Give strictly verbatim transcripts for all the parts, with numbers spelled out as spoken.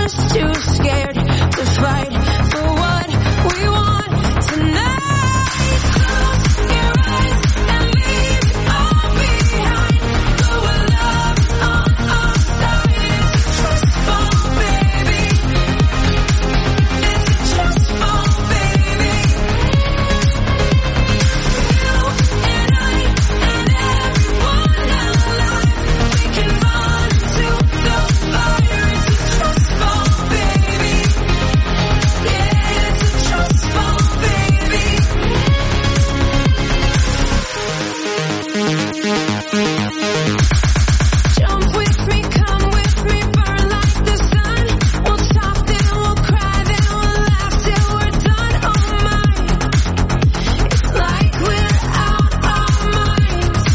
just too scared to fight for what we want tonight. Close your eyes and leave it all behind. Go where love's on our side. It's a trust fall, baby. It's a trust fall, baby. You and I and everyone alive, we can run to the fire. It's a trust fall, baby. Yeah, it's a trust fall, baby. Jump with me, come with me, burn like the sun. We'll talk, then we'll cry, then we'll laugh till we're done. Oh my, it's like we're out our minds.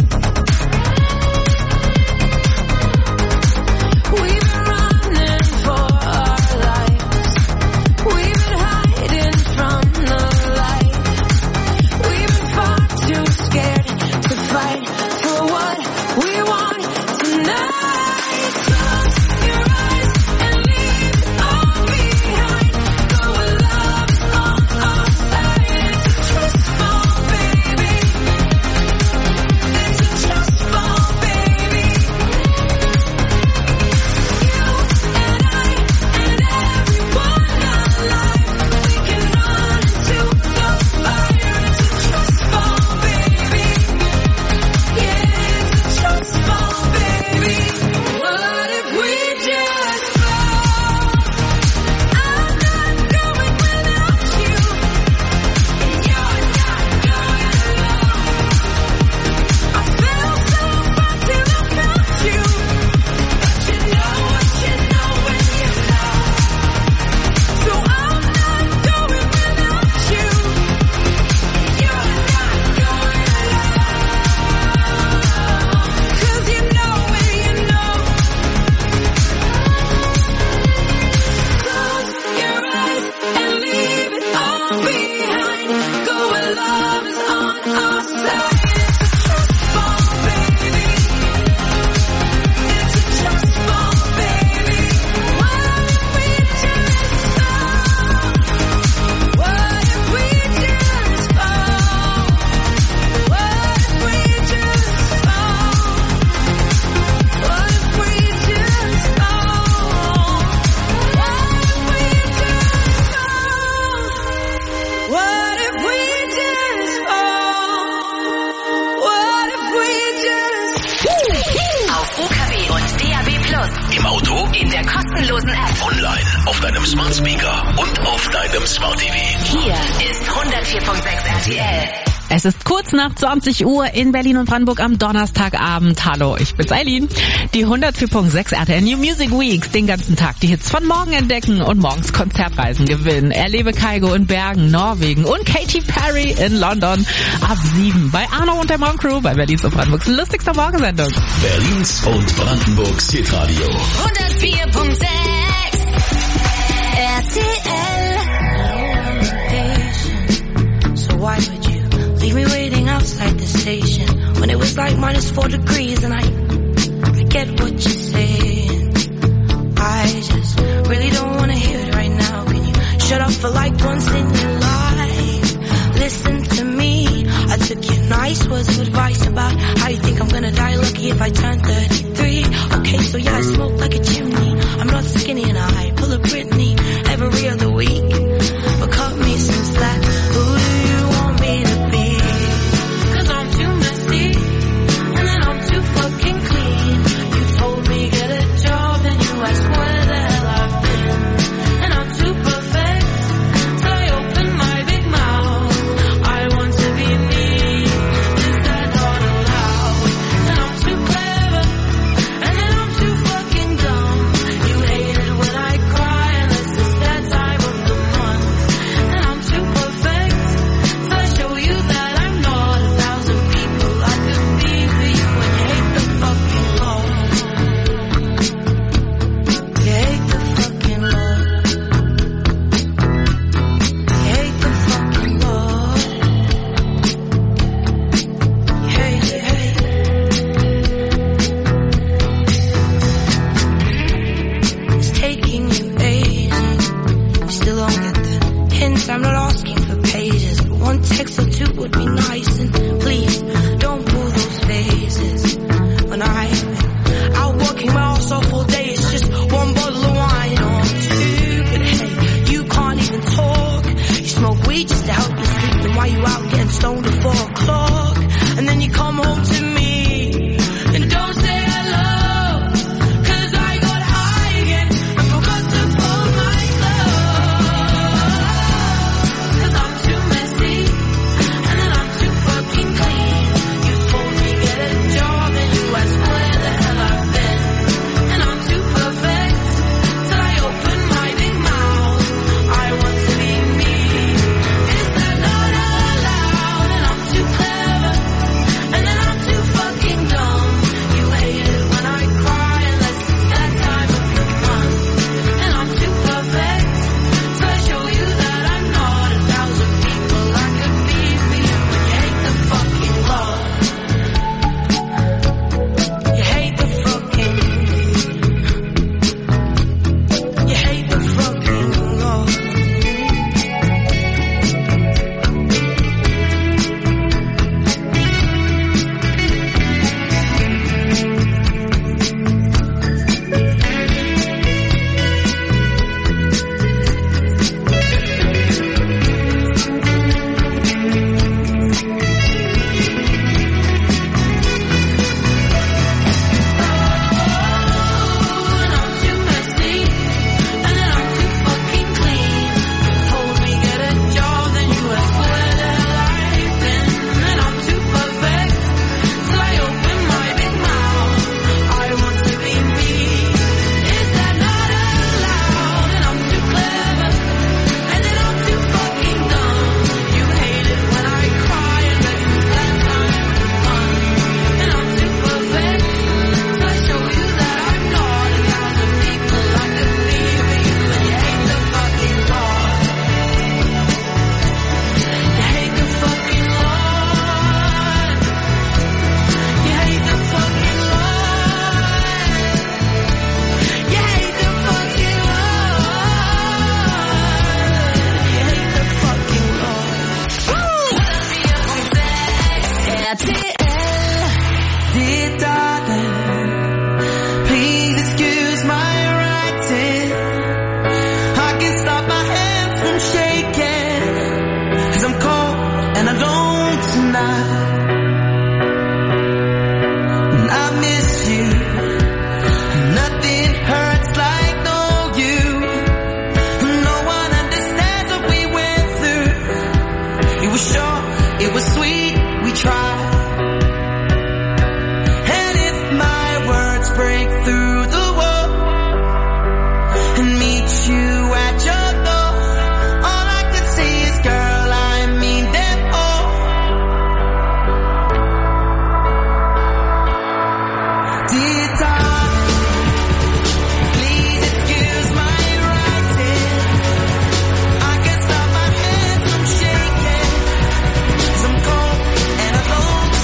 We've been running for our lives. We've been hiding from the light. We've been far too scared to fight for what we want tonight. Close your eyes and leave it all behind. Go where love's on our side. It's a trust fall, baby. It's a trust fall, baby. You and I and everyone alive, we can run to the fire. It's a trust fall, baby. Yeah, it's a trust fall, baby. What if we just fall? I'm not going without you, and you're not going alone. I feel so far to look at you, but you know what you know when you know. So I'm not going without you, and you're not going alone. 'Cause you know when you know. Close your eyes and leave it all behind. Go where love is on our side. It's a trust fall, baby. It's a trust fall, baby. What if we just fall? What if we just fall? What if we just fall? What if we just fall? What if we just fall? What if we just fall? What if we just Auf O K W und D A B Plus. Im Auto, In der kostenlosen App. online, auf deinem Smart Speaker und auf deinem Smart T V. Hier ist hundertvier Komma sechs R T L. Es ist kurz nach zwanzig Uhr in Berlin und Brandenburg am Donnerstagabend. Hallo, ich bin's Eileen. Die hundertvier Komma sechs R T L New Music Weeks, den ganzen Tag die Hits von morgen entdecken und morgens Konzertreisen gewinnen. Erlebe Kygo in Bergen, Norwegen und Katy Perry in London ab sieben bei Arno und der Morgencrew bei Berlins und Brandenburgs lustigster Morgensendung. Berlins und Brandenburgs Hitradio. hundertvier Komma sechs R T L. So why would you leave me waiting outside the station when it was like minus four degrees? And I, I get what you're saying. I just really don't want to hear it right now. Can you shut up for like once in your life? Listen to me. I took your nice words of advice about how you think I'm gonna die lucky if I turn thirty-three. Okay, so yeah, I smoke like a chimney. I'm not skinny and I pull a Britney every other week. But cut me some slack. Who do you want me to be? 'Cause I'm too messy and then I'm too fucking clean. You told me get a job and you asked where the hell I've been. And I'm too perfect, so I open my big mouth. I want to be me, is that not allowed? And I'm too clever and then I'm too fucking dumb. You hate it when I cry and it's the sad time of the month. And I'm too perfect. nice and please don't pull those faces. When I out working my ass off all day, it's just one bottle of wine or two. But hey, you can't even talk. You smoke weed just to help you sleep. Then why you out getting stoned at four o'clock? And then you come home to me and don't say hello. Cause I got high again and forgot to fold my clothes. Cause I'm too messy and then I'm too fucking clean. You told me get a job and you asked where the hell I've been. And I'm too perfect till I open my big mouth. I want to be me. Is that not allowed? And I'm too clever and then I'm too fucking dumb. You hate it when I cry unless it's that time of the month. And I'm too perfect till I show you that I'm not a thousand people I could be for you. But you hate the fucking love. You hate the fucking. You hate the fucking love. And I'm too messy and then I'm too fucking clean. You told me get a job, then you asked where the hell I've been. And I'm too perfect till I open my big mouth. I want to be me. Is that not allowed? And I'm too clever and then I'm too fucking dumb. You hate it when I cry unless it's that time of the month. And I'm too perfect till I show you that I'm not a thousand people I could be for you. And you hate the fucking law. You hate the fucking law. You hate the fucking law. You hate the fucking law. You hate the fucking law. R T L. Dear darling, please excuse my writing. I can't stop my hands from shaking. Cause I'm cold and alone tonight. And I miss you. Nothing hurts like no you. No one understands what we went through. It was short, it was sweet, we tried. And if my words break through the wall and meet you at your door, all I can say is, girl, I mean them all. Dear darling, please excuse my writing. I can't stop my hands from shaking. 'Cause I'm cold and alone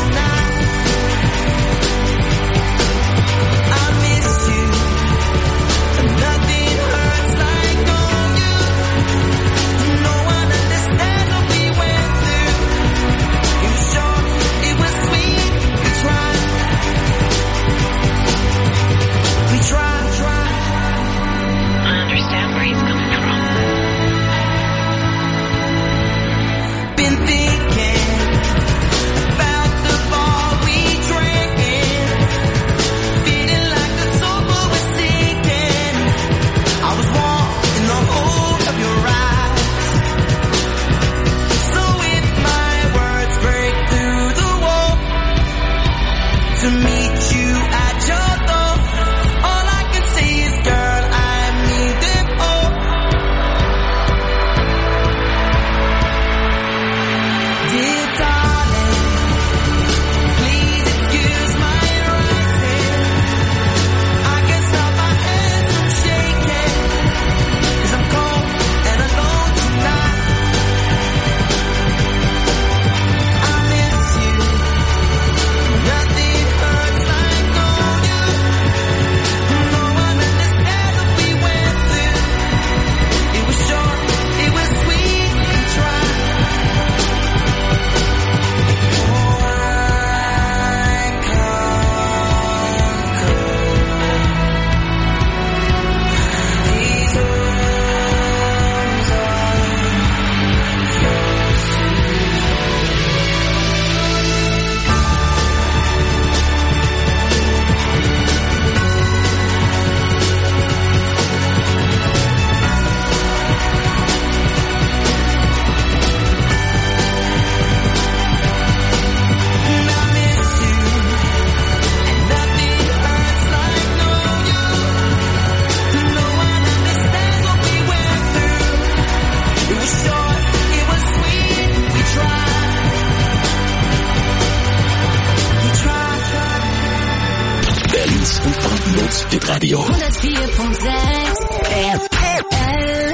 Morgens mit Radio. hundertvier Komma sechs R T L.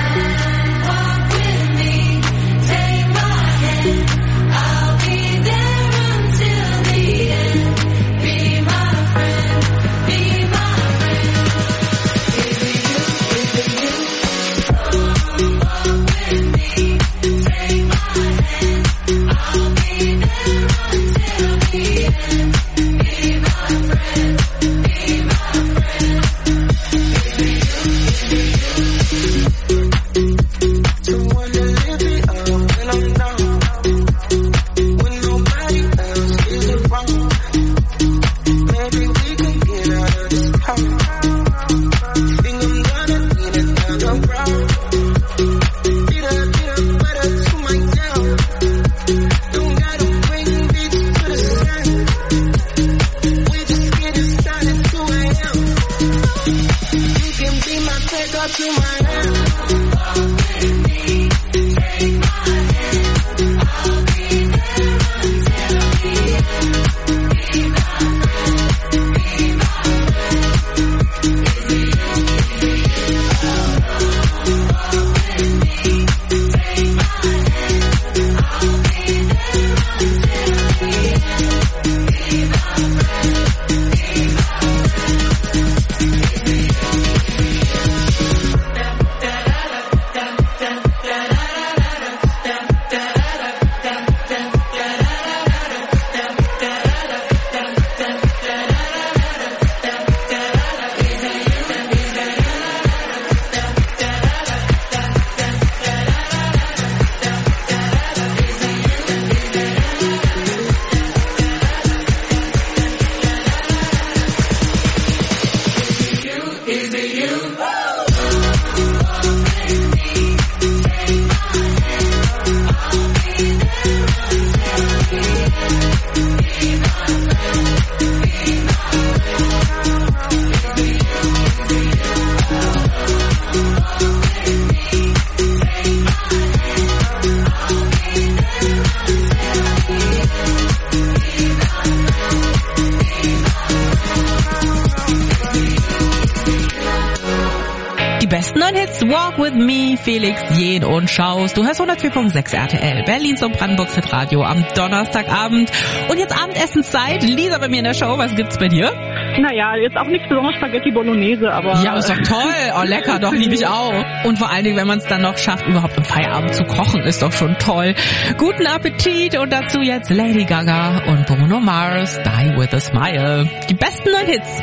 Walk with me, Felix Jähn und Schaus. Du hörst hundertvier Komma sechs R T L, Berlins und Brandenburgs Hitradio am Donnerstagabend. Und jetzt Abendessenszeit. Lisa bei mir in der Show. Was gibt's bei dir? Naja, jetzt auch nicht besonders Spaghetti Bolognese, aber... Ja, ist doch toll. Oh, lecker, doch, liebe ich auch. Und vor allen Dingen, wenn man es dann noch schafft, überhaupt im Feierabend zu kochen, ist doch schon toll. Guten Appetit und dazu jetzt Lady Gaga und Bruno Mars, Die With A Smile. Die besten neuen Hits.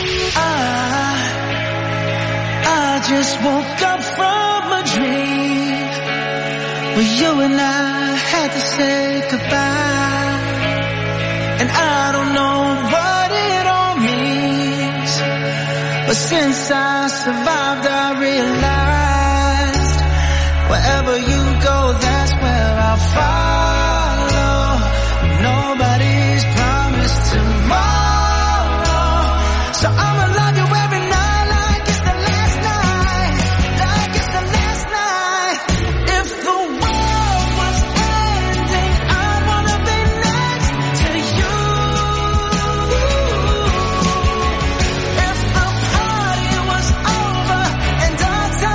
I, I just woke up from a dream where you and I had to say goodbye. And I don't know what it all means, but since I survived I realized wherever you go, that's where I'll follow. Nobody's promised tomorrow, so I'ma love you every night like it's the last night, like it's the last night. If the world was ending, I'd wanna be next to you. If the party was over and our time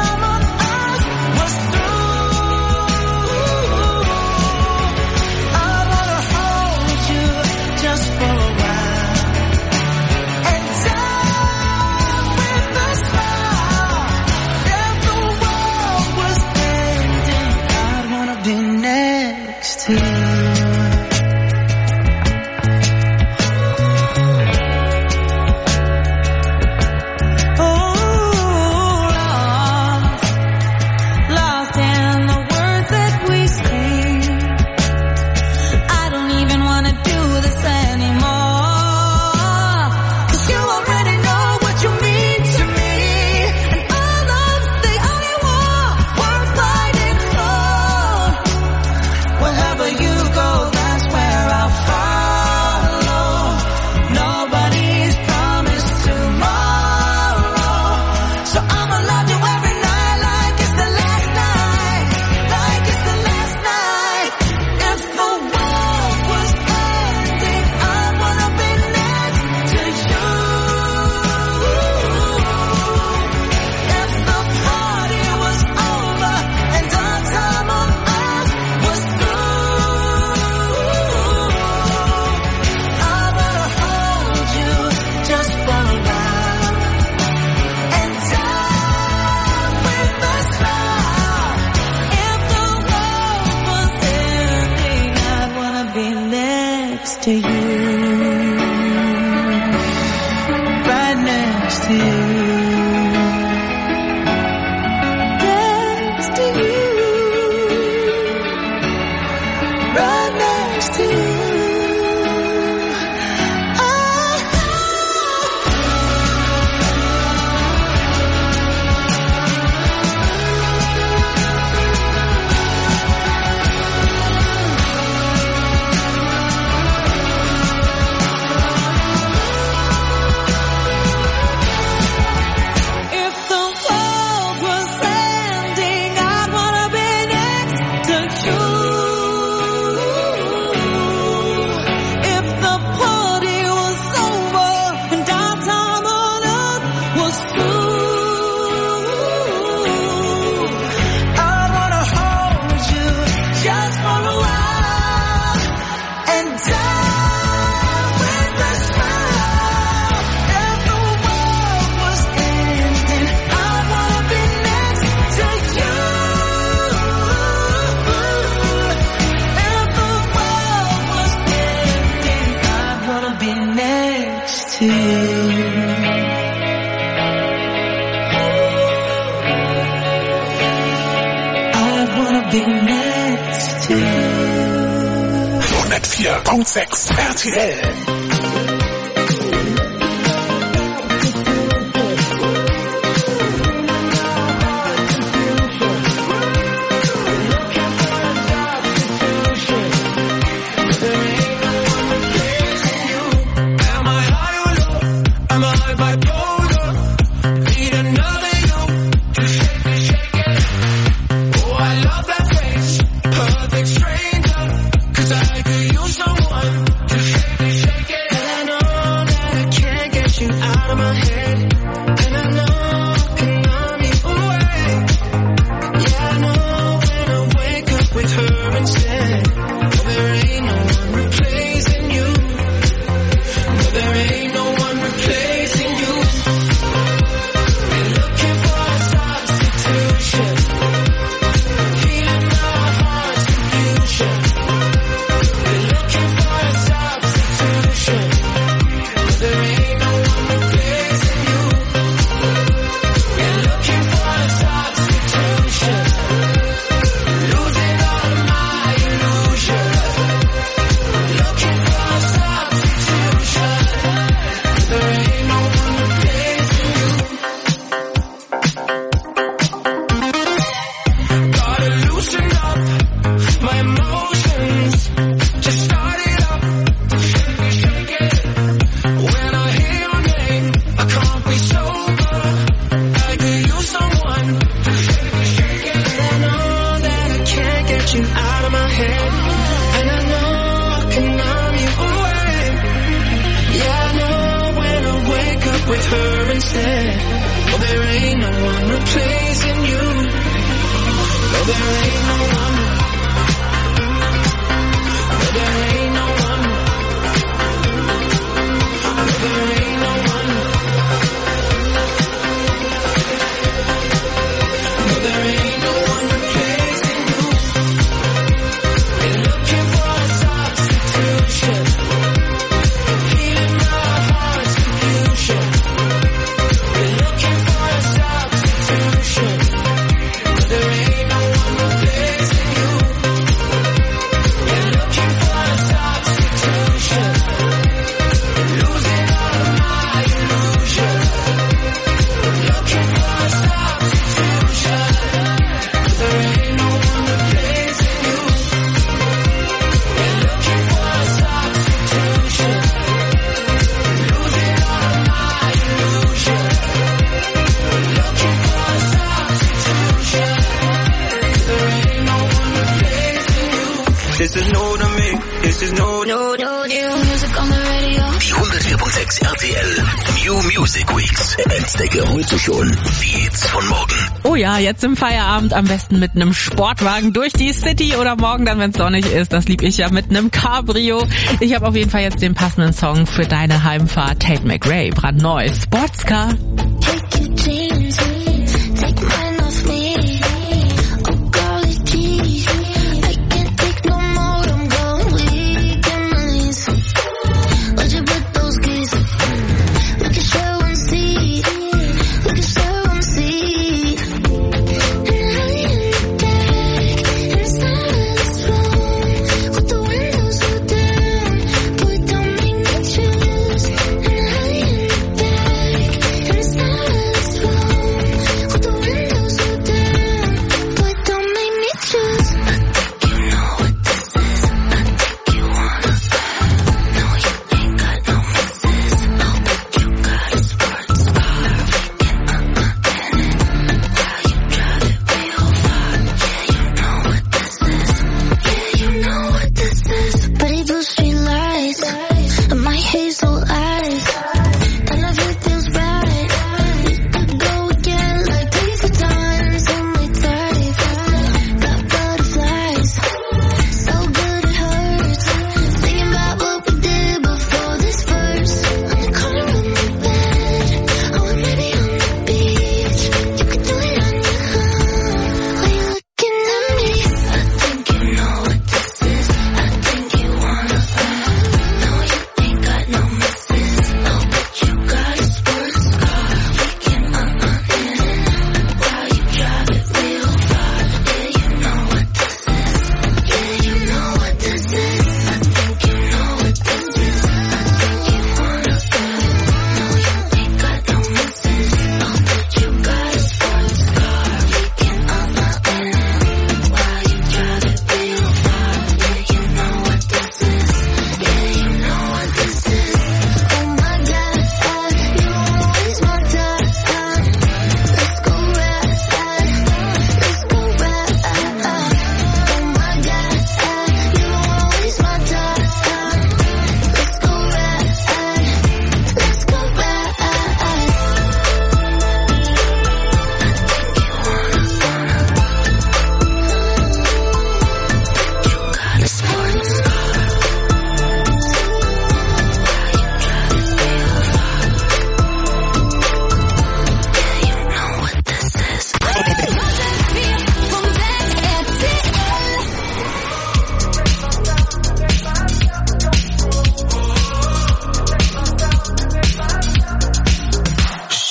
next to you, right next to you. hundertvier Komma sechs R T L. Die hundertvier Komma sechs R T L New Music Weeks. Entdecke heute schon die Hits von morgen. Oh ja, jetzt im Feierabend am besten mit einem Sportwagen durch die City oder morgen dann, wenn es sonnig ist. Das lieb ich ja mit einem Cabrio. Ich habe auf jeden Fall jetzt den passenden Song für deine Heimfahrt. Tate McRae, brandneu, Sportscar. So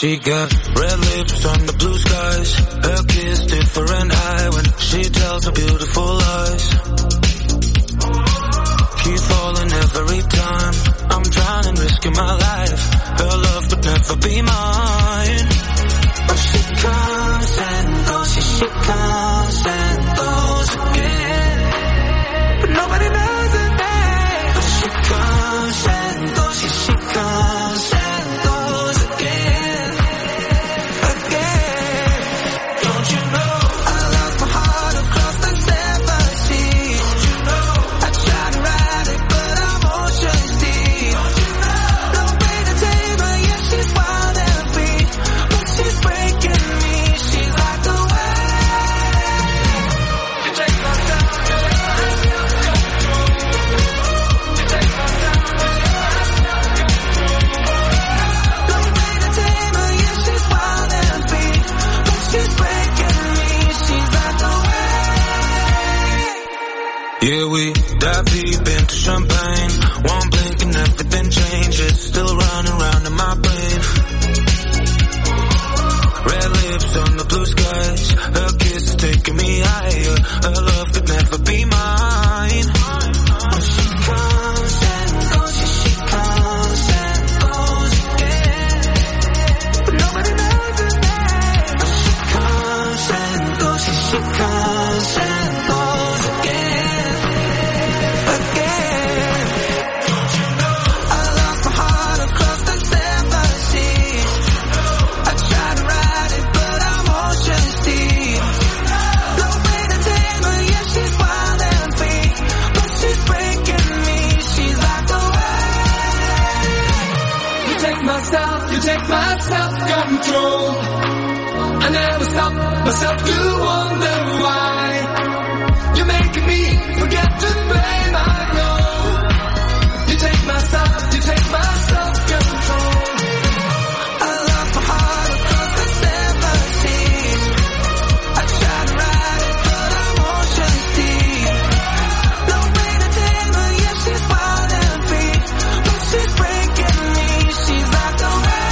She got red lips on the blue skies. Her kiss different eye when she tells her beautiful lies. Keep falling every time I'm trying and risking my life. Her love would never be mine. But she comes and goes, she, she comes and goes again. But nobody knows her name. But she comes and goes, she, she comes and goes again. Again. Don't you know I lost my heart across the seven seas? Don't you know I tried to ride it but I'm ocean deep? Don't you know no way to tame her, yeah she's wild and free, but she's breaking me. She's like the wave. You take my time, you take my control. You take my time, no way to tame her, yeah she's wild and free, but she's breaking me. She's like the wave. Yeah, we dive deep into champagne. One blink and everything changes. Still running around in my brain. Red lips on the blue skies. Her kiss is taking me higher. Her love could never be mine. But she comes and goes, she, she comes and goes again. But nobody knows her name. But she comes and goes, she, she comes and goes again. Again. Don't you know I lost my heart across the seven seas? I tried to ride it but I'm ocean deep. No way to tame her, yeah she's wild and free, but she's breaking me. She's like the wave. You take my self, you take my self-control. I never stop myself to wonder why. You're making me forget to play my role. You take my self, you take my self-control. I lost my heart across the seven seas. I tried to ride it but I'm ocean deep. No way to tame her, yeah she's wild and free, but she's breaking me. She's like the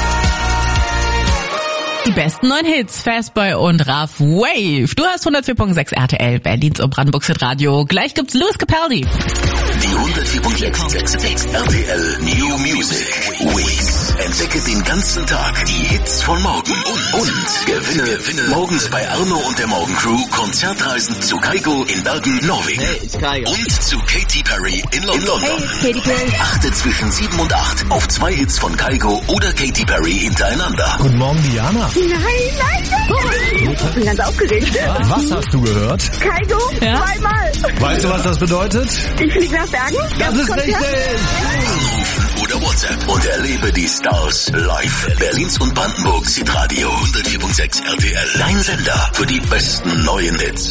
wave. Die besten neuen Hits, Fastboy und Raf Wave. Du hast hundertvier Komma sechs R T L, Berlins und Brandenburgs Radio. Gleich gibt's Louis Capaldi. Die hundertvier Komma sechs R T L New Music Weeks. Entdecke den ganzen Tag die Hits von morgen und, und gewinne, gewinne morgens bei Arno und der Morgencrew Konzertreisen zu Kygo in Bergen, Norwegen. Hey, it's Kygo. Und zu Katy Perry in, Lon- in London. Hey, Katy Perry. Achte zwischen sieben und acht auf zwei Hits von Kygo oder Katy Perry hintereinander. Guten Morgen, Diana. Nein, nein, nein. Ich bin ganz aufgeregt. Was hast du gehört? Kaigo, Ja? zweimal. Weißt du, was das bedeutet? Ich fliege nach Bergen. Das ist richtig. Anrufen oder WhatsApp und erlebe die Stars live. Berlins und Brandenburgs Hitradio hundertvier Komma sechs R T L. Dein Sender für die besten neuen Hits.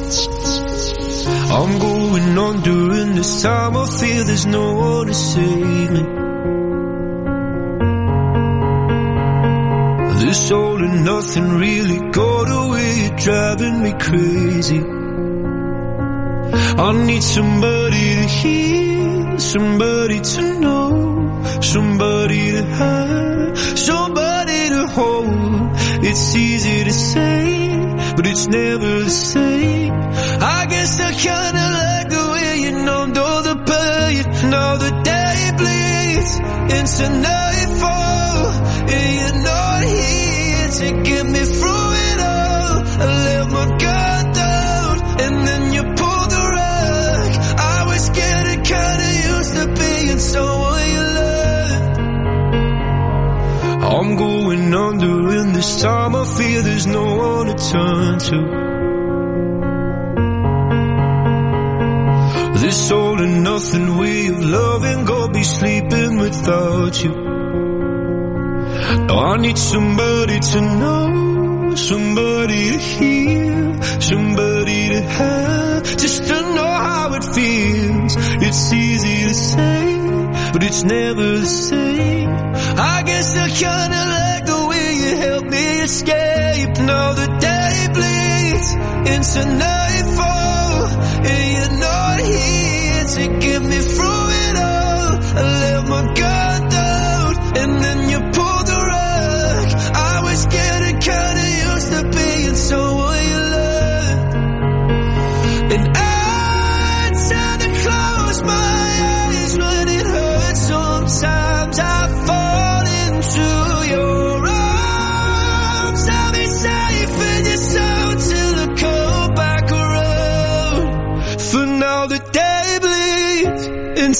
I'm going on during this time. I feel there's no one to save me. This all and nothing really got away, driving me crazy. I need somebody to hear, somebody to know, somebody to have, somebody to hold. It's easy to say, but it's never the same. I guess I kinda like the way you numbed all the pain. Now the day bleeds into nightfall, and you're not here to get me through it all. I let my guard down, and then you pulled the rug. I was getting kinda used to being someone you loved. I'm going under, and this time I feel there's no one to turn to. This all and nothing way of loving, gonna be sleeping without you. Now I need somebody to know, somebody to hear, somebody to have, just to know how it feels. It's easy to say, but it's never the same. I guess I kinda like the way you help me escape. Now the day bleeds into nightfall, and you're not here to get me through it all. I let my guard down, and then you pulled the rug. I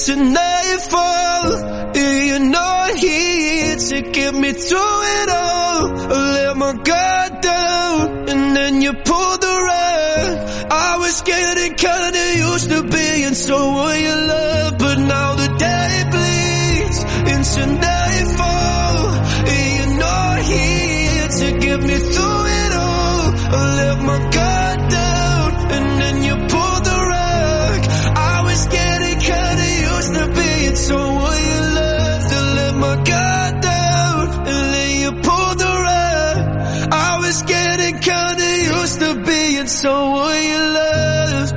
into nightfall. You're not here to get me through it all. I let my guard down and then you pulled the rug. I was getting kinda used to being someone you love, but now the day bleeds into nightfall. You're not here to get me through it all. I let my guard down and then you pulled the rug. I was getting kinda used to being someone you love. To let my guard down and then you pulled the rug. I was getting kinda used to being someone you loved.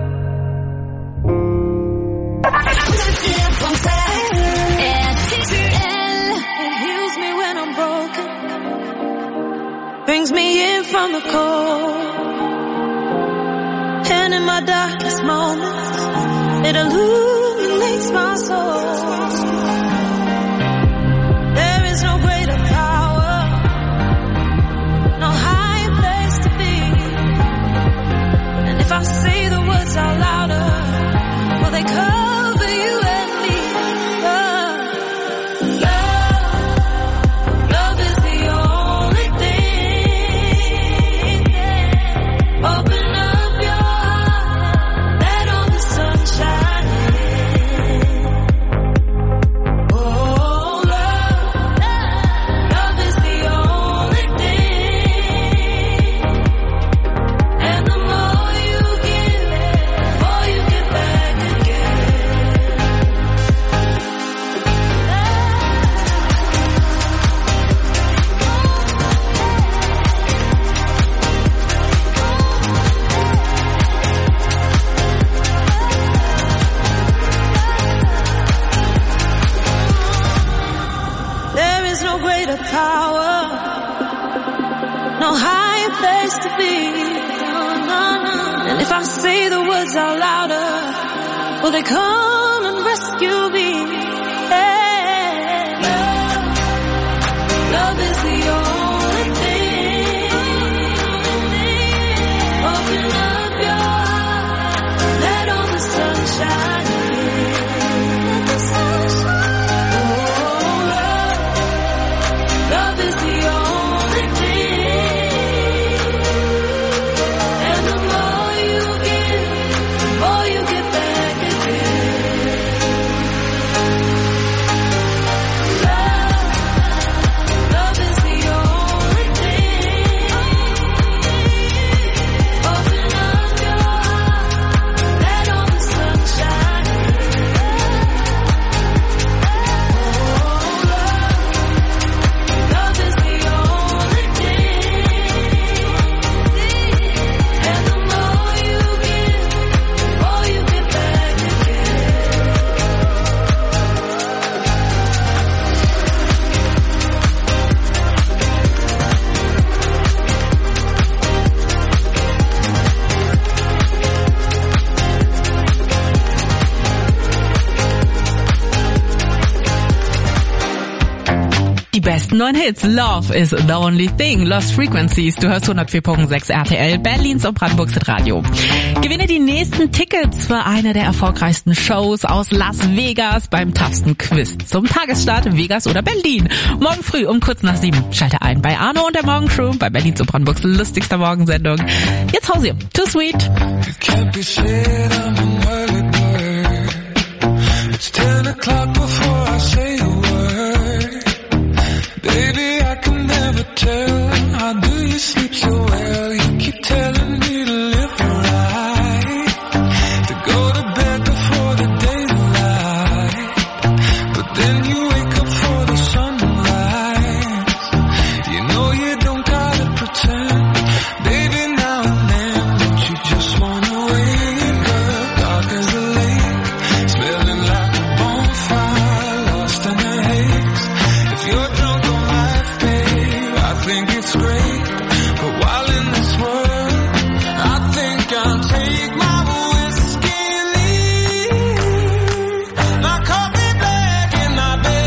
It heals me when I'm broken, brings me in from the cold, and in my darkest moments, it illuminates my soul. There is no greater power, no higher place to be, and if I say the words out louder, will they cover you and me? Love, love, love is the only thing. Open up your heart, let all the sun shine in. Oh, love, love is the only thing. And the more you give, the more you get back again. There is no greater power, no higher place to be. And if I say the words out louder, will they come and rescue me? Hey, love, love is the only thing. Open up your heart, let all the sunshine in. Let the sunshine. Oh, love, love is the only thing. And the more you give, the more you get back again. Love, love is the only thing. Open up your heart, let all the sunshine in. Oh, love, love is the only thing. And the more you give, the more you get back again. Die besten neuen Hits. Love is the only thing. Lost Frequencies. Du hörst hundertvier Komma sechs R T L, Berlins und Brandenburgs Radio. Gewinne die nächsten Tickets für eine der erfolgreichsten Shows aus Las Vegas beim toughsten Quiz zum Tagesstart Vegas oder Berlin. Morgen früh um kurz nach sieben. Schalte ein bei Arno und der Morgencrew bei Berlins und Brandenburgs lustigster Morgensendung. Jetzt Hausi. Too Sweet. It's ten o'clock before I say a word. Baby, I can never tell. How do you sleep so well? You keep telling me to live right, to go to bed before the daylight, but then you wake up for the sunrise. You know you don't gotta pretend. Baby, now and then, don't you just wanna wake up dark as a lake, smelling like a bonfire, lost in the haze. If you're drunk on life, babe, I think it's great. But while in this world, I think I'll take my whiskey and leave my coffee black in my bed.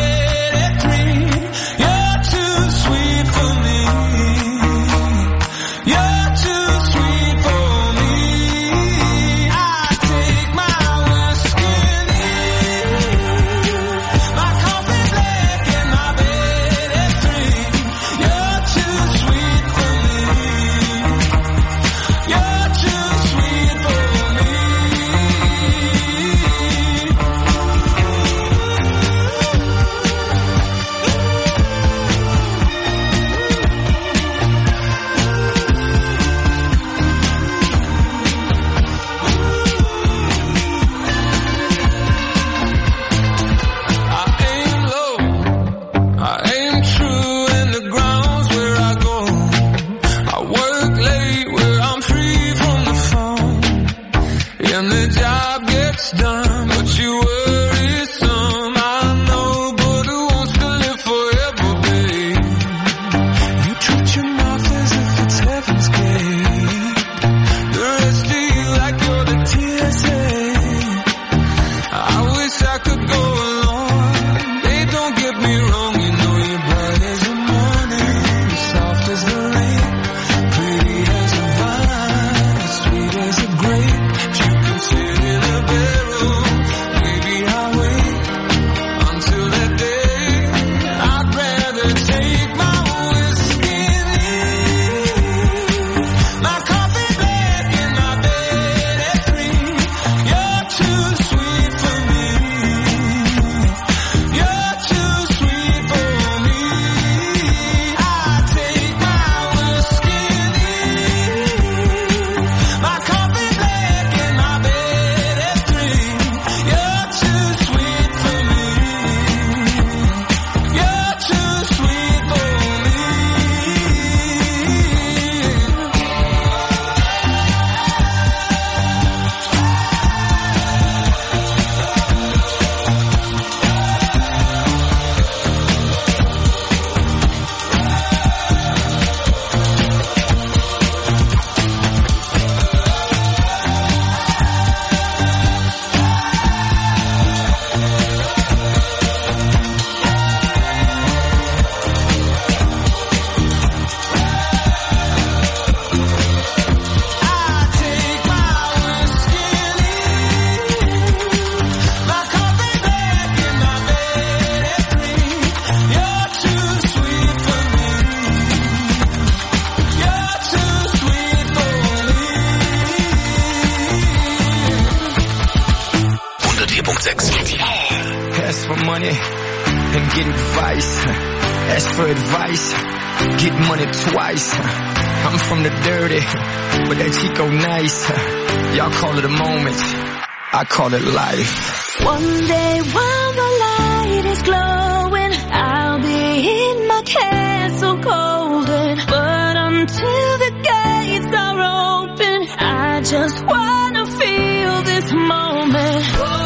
for money and get advice. Ask for advice, get money twice. I'm from the dirty, but that Chico nice. Y'all call it a moment, I call it life. One day while the light is glowing, I'll be in my castle golden. But until the gates are open, I just wanna feel this moment.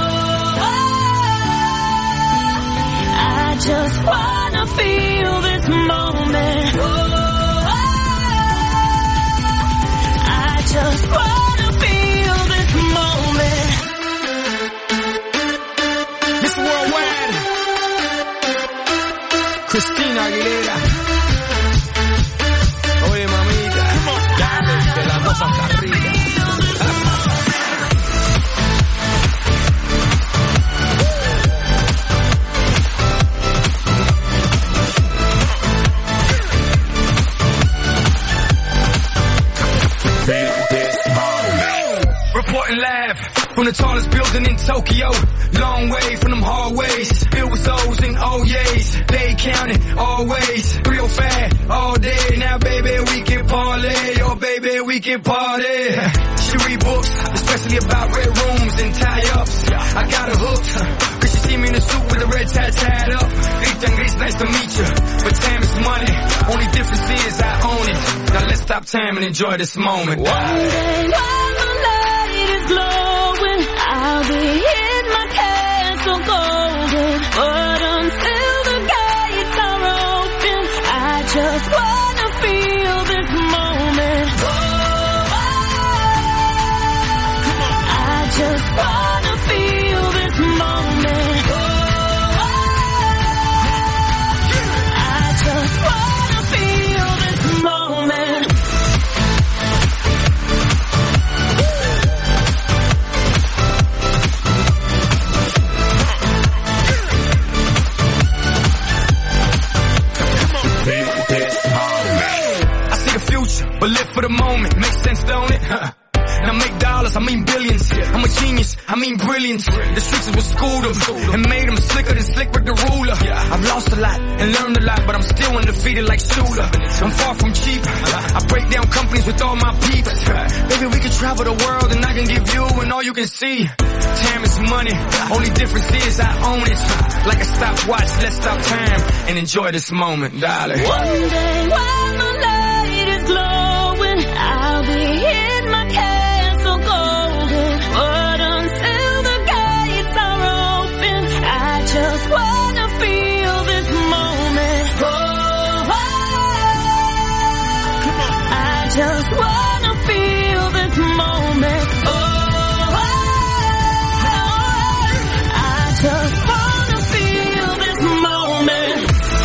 I just wanna feel this moment. I just wanna feel this moment. Miss Worldwide, Christina Aguilera. Oye, mamita, dale, que la cosa está rica. Reporting live from the tallest building in Tokyo. Long way from them hallways, filled with O's and O's. They counting always, real fast all day. Now baby we can parlay, oh baby we can party. She read books, especially about red rooms and tie-ups. I got her hooked, cause she see me in a suit with a red tie tied up. Rita and Grace, nice to meet you, but time is money. Only difference is I own it. Now let's stop time and enjoy this moment. One day while the light is glowing, I'll be in my castle golden. But until the gates are open, I just wanna feel this moment. I just wanna feel this moment. I just wanna feel this moment. But live for the moment, makes sense, don't it? Huh. Now make dollars, I mean billions. I'm a genius, I mean brilliant. The streets is what schooled them and made them slicker than slick with the ruler. I've lost a lot and learned a lot, but I'm still undefeated like Shooter. I'm far from cheap, I break down companies with all my peeps. Baby, we can travel the world and I can give you and all you can see. Time is money, only difference is I own it. Like a stopwatch, let's stop time and enjoy this moment, darling. One day while the light is glowing, I'll be in my castle golden. But until the gates are open, I just wanna feel this moment. Oh, I just wanna feel this moment. Oh, I just wanna feel this moment.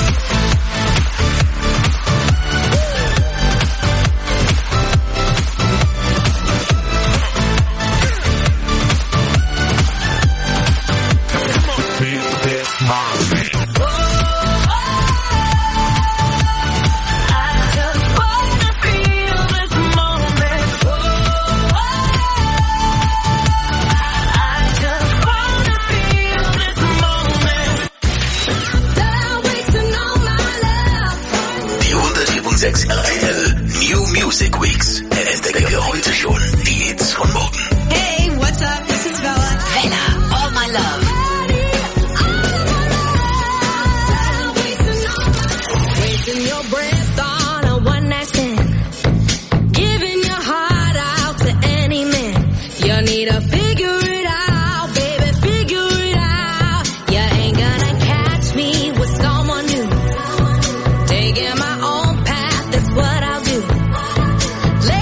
sechs R T L New Music Weeks. Entdecke heute schon die Hits von morgen. Hey, what's up? This is Bella. Bella, All My Love. Wasting your breath on a one night stand, giving your heart out to any man. You need to figure it out, baby, figure it out. You ain't gonna catch me with someone new. Taking my own path, that's what I'll do. Let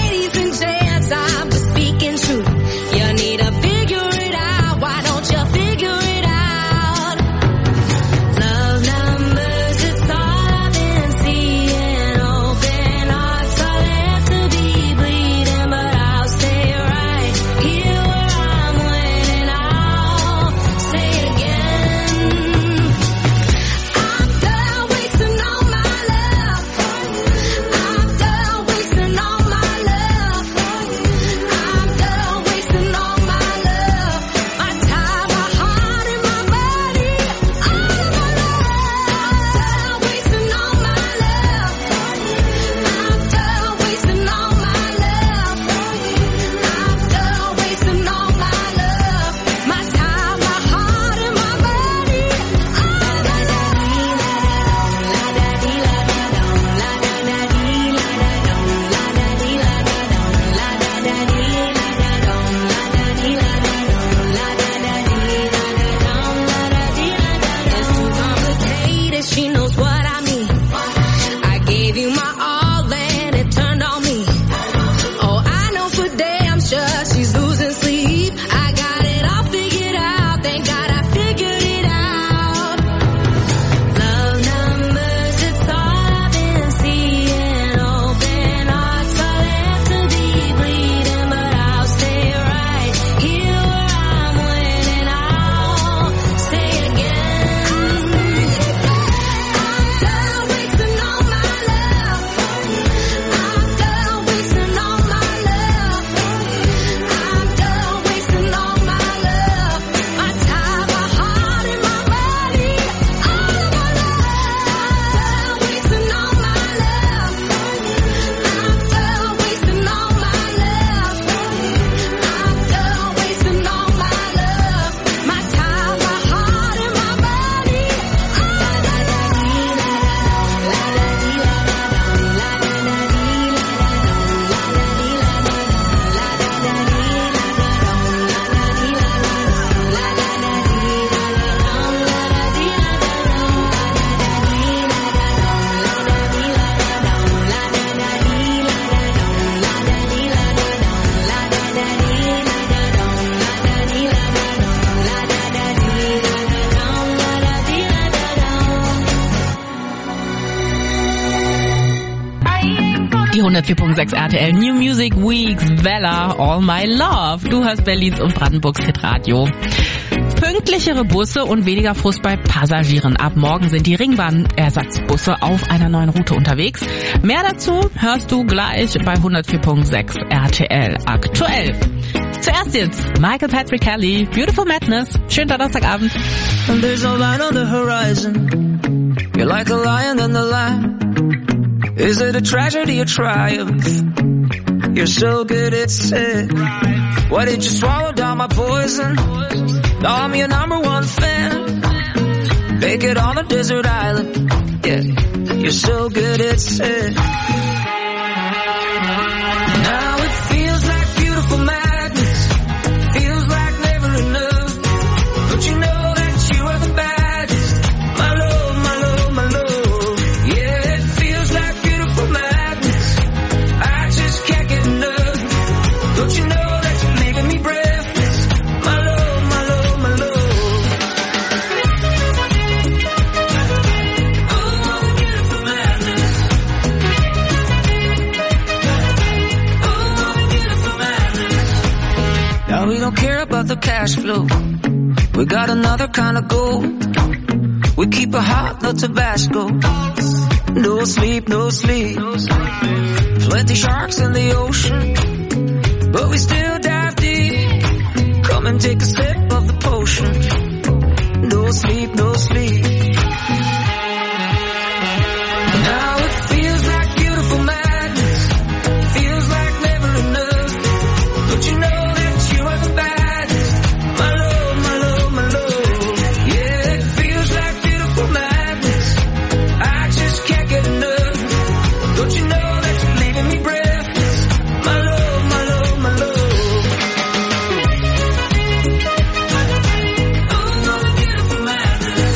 she knows what I mean. I gave you my all and it turned on me. Oh, I know for damn sure she's losing sleep. I got it all figured out, thank God I figured it out. Love numbers, it's all I've been seeing. Open hearts are left to be bleeding, but I'll stay right here where I'm winning. I'll say again, I'm done wasting all my love. I'm done wasting all my love. I'm done wasting all my love. My time, my heart, and my money, all of my love. I'm done wasting all my love. I'm done wasting all my love. I'm done wasting all my love. My time, my heart, and my money. Die hundertvier Komma sechs R T L New Music Week, Vella, All My Love. Du hörst Berlins und Brandenburgs Hitradio. Pünktlichere Busse und weniger Frust bei Passagieren. Ab morgen sind die Ringbahn-Ersatzbusse auf einer neuen Route unterwegs. Mehr dazu hörst du gleich bei hundertvier Komma sechs R T L aktuell. Zuerst jetzt Michael Patrick Kelly, Beautiful Madness. Schönen Donnerstagabend. And there's no line on the horizon. You're like a lion in the lamb. Is it a tragedy or triumph? You're so good at it. Why did you swallow down my poison? Now I'm your number one fan. Make it on a desert island. Yeah, you're so good at it. Now it feels like beautiful madness. Feels like never enough. Don't you know that you are the baddest? My love, my love, my love. Yeah, it feels like beautiful madness. I just can't get enough. Don't you know that you're leaving me breathless? My love, my love, my love. Oh, beautiful madness. Oh, beautiful madness. Now we don't care about the cash flow. We got another kind of gold. We keep it hot, no Tabasco. No sleep, no sleep. Plenty sharks in the ocean, but we still dive deep. Come and take a sip of the potion. No sleep, no sleep. Now it feels like beautiful madness. Feels like never enough. Don't you know that you are the baddest? My love, my love, my love. Yeah, it feels like beautiful madness. I just can't get enough. Don't you know that you're leaving me breathless? My love, my love, my love. Oh, beautiful madness.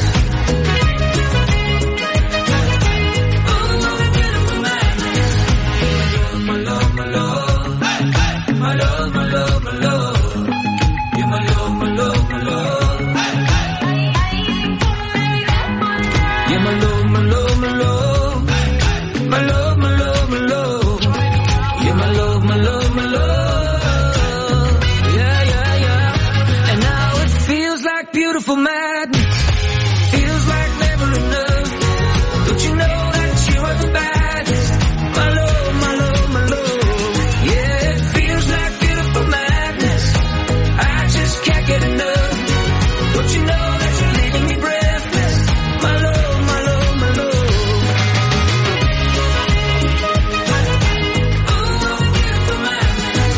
Oh, beautiful madness. My love, my love. My love, my love, my love. You're my love, my love, my love. You're my love, my love, my love. My love, my love, my love. You're my love, my love, my love. Yeah, yeah, yeah. And now it feels like beautiful madness. Feels like never enough. Don't you know that you are the baddest? My love, my love, my love. Yeah, it feels like beautiful madness. I just can't get enough. Don't you know that you're leaving me breathless? My love, my love, my love. Oh, beautiful madness.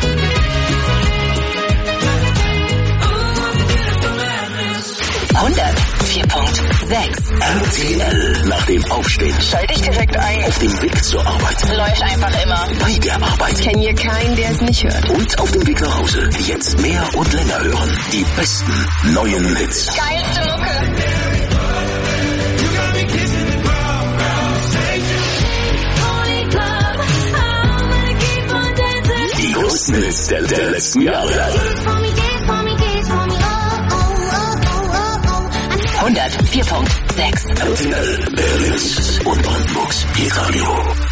Oh, beautiful madness. hundertvier Komma sechs. R T L nach dem Aufstehen. Schalte ich direkt ein. Auf dem Weg zur Arbeit. Läuft einfach immer. Bei der Arbeit. Ich kenne hier keinen, der es nicht hört. Und auf dem Weg nach Hause. Jetzt mehr und länger hören. Die besten neuen Hits. Geilste Mucke. Hits der, der letzten Jahre. hundertvier Komma sechs R T L, Berlins und Brandenburgs Hitradio.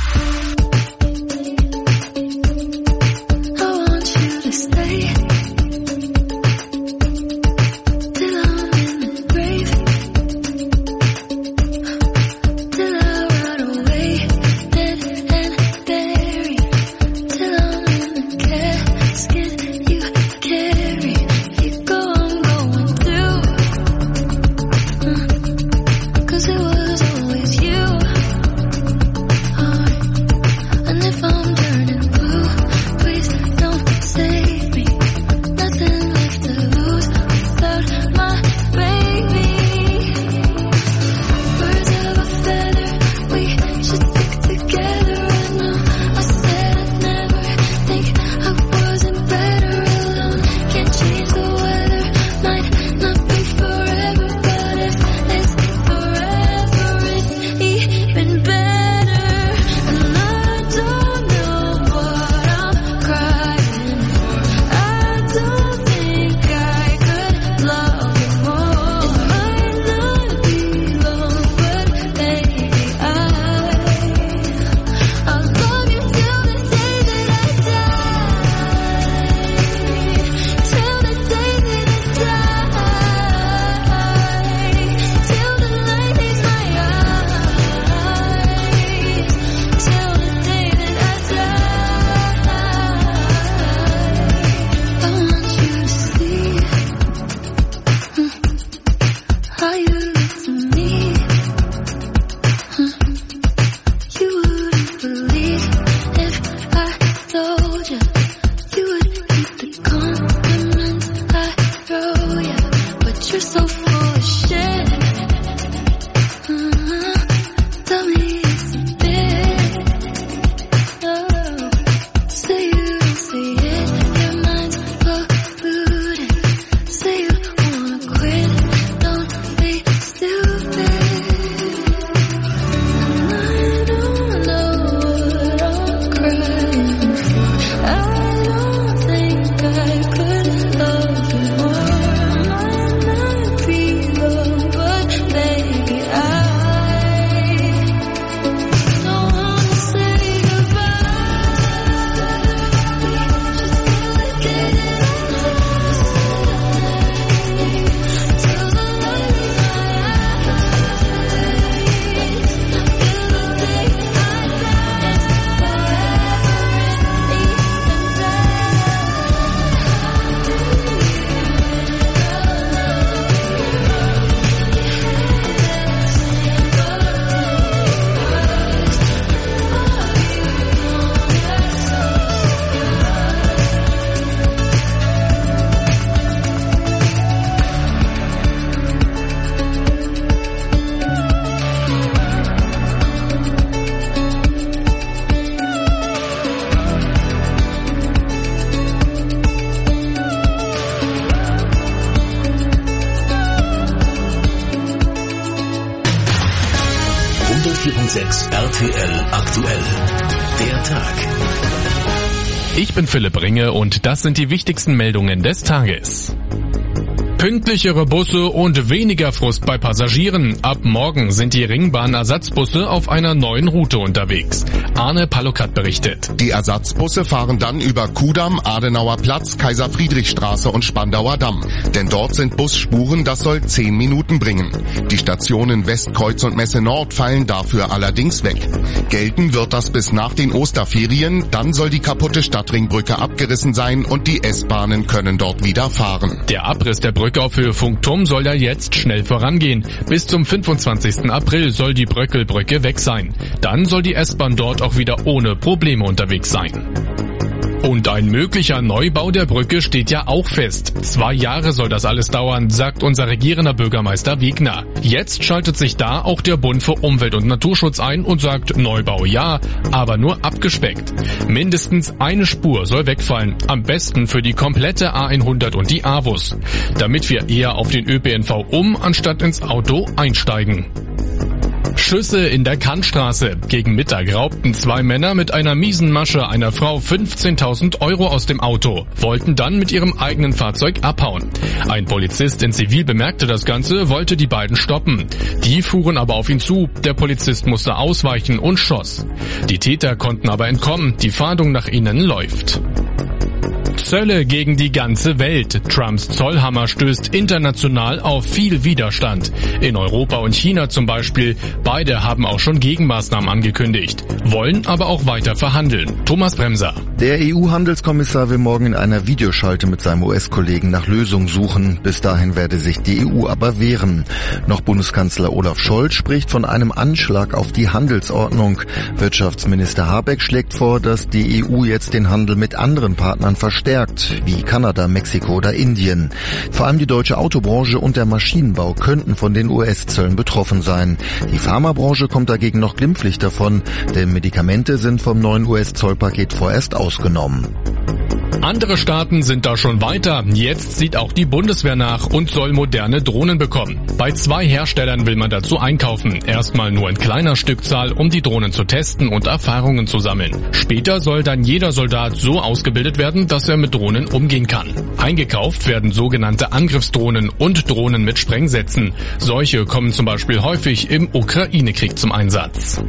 hundertvier Komma sechs R T L aktuell. Der Tag. Ich bin Philipp Ringe und das sind die wichtigsten Meldungen des Tages. Pünktlichere Busse und weniger Frust bei Passagieren. Ab morgen sind die Ringbahn-Ersatzbusse auf einer neuen Route unterwegs. Arne Palokat berichtet. Die Ersatzbusse fahren dann über Kudamm, Adenauer Platz, Kaiser-Friedrich-Straße und Spandauer Damm. Denn dort sind Busspuren, das soll zehn Minuten bringen. Die Stationen Westkreuz und Messe Nord fallen dafür allerdings weg. Gelten wird das bis nach den Osterferien, dann soll die kaputte Stadtringbrücke abgerissen sein und die S-Bahnen können dort wieder fahren. Der Abriss der Brücke auf Höhe Funkturm soll ja jetzt schnell vorangehen. Bis zum fünfundzwanzigsten April soll die Bröckelbrücke weg sein. Dann soll die S-Bahn dort auch wieder ohne Probleme unterwegs sein. Und ein möglicher Neubau der Brücke steht ja auch fest. Zwei Jahre soll das alles dauern, sagt unser regierender Bürgermeister Wegner. Jetzt schaltet sich da auch der Bund für Umwelt und Naturschutz ein und sagt, Neubau ja, aber nur abgespeckt. Mindestens eine Spur soll wegfallen, am besten für die komplette A hundert und die A W U S, damit wir eher auf den Ö P N V um, anstatt ins Auto einsteigen. Schüsse in der Kantstraße. Gegen Mittag raubten zwei Männer mit einer miesen Masche einer Frau fünfzehntausend Euro aus dem Auto, wollten dann mit ihrem eigenen Fahrzeug abhauen. Ein Polizist in Zivil bemerkte das Ganze, wollte die beiden stoppen. Die fuhren aber auf ihn zu, der Polizist musste ausweichen und schoss. Die Täter konnten aber entkommen, die Fahndung nach ihnen läuft. Zölle gegen die ganze Welt. Trumps Zollhammer stößt international auf viel Widerstand. In Europa und China zum Beispiel. Beide haben auch schon Gegenmaßnahmen angekündigt, wollen aber auch weiter verhandeln. Thomas Bremser. Der E U-Handelskommissar will morgen in einer Videoschalte mit seinem U S-Kollegen nach Lösungen suchen. Bis dahin werde sich die E U aber wehren. Noch Bundeskanzler Olaf Scholz spricht von einem Anschlag auf die Handelsordnung. Wirtschaftsminister Habeck schlägt vor, dass die E U jetzt den Handel mit anderen Partnern verstärkt, wie Kanada, Mexiko oder Indien. Vor allem die deutsche Autobranche und der Maschinenbau könnten von den U S-Zöllen betroffen sein. Die Pharmabranche kommt dagegen noch glimpflich davon, denn Medikamente sind vom neuen U S-Zollpaket vorerst ausgenommen. Andere Staaten sind da schon weiter. Jetzt sieht auch die Bundeswehr nach und soll moderne Drohnen bekommen. Bei zwei Herstellern will man dazu einkaufen. Erstmal nur in kleiner Stückzahl, um die Drohnen zu testen und Erfahrungen zu sammeln. Später soll dann jeder Soldat so ausgebildet werden, dass er mit Drohnen umgehen kann. Eingekauft werden sogenannte Angriffsdrohnen und Drohnen mit Sprengsätzen. Solche kommen zum Beispiel häufig im Ukraine-Krieg zum Einsatz.